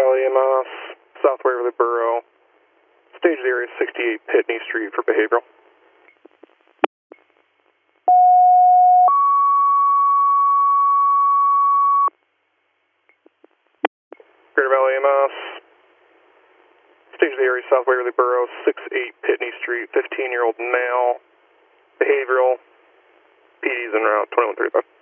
Valley EMS, South Waverly Borough. Stage the area 68 Pitney Street for behavioral. Greater Valley EMS, stage the area South Waverly Borough, 68 Pitney Street, 15-year-old male, behavioral, PD's en route, 2135.